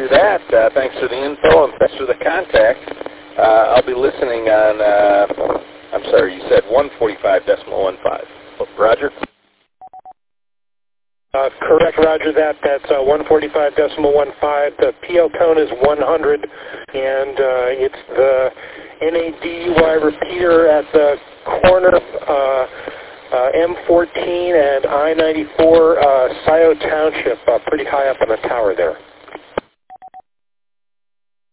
Roger that. Thanks for the info and thanks for the contact. I'll be listening on, I'm sorry, you said 145.15. Roger? Correct, Roger that. That's 145.15. The PO cone is 100, and it's the NADUI repeater at the corner of M14 and I-94, Scioto Township, pretty high up on the tower there.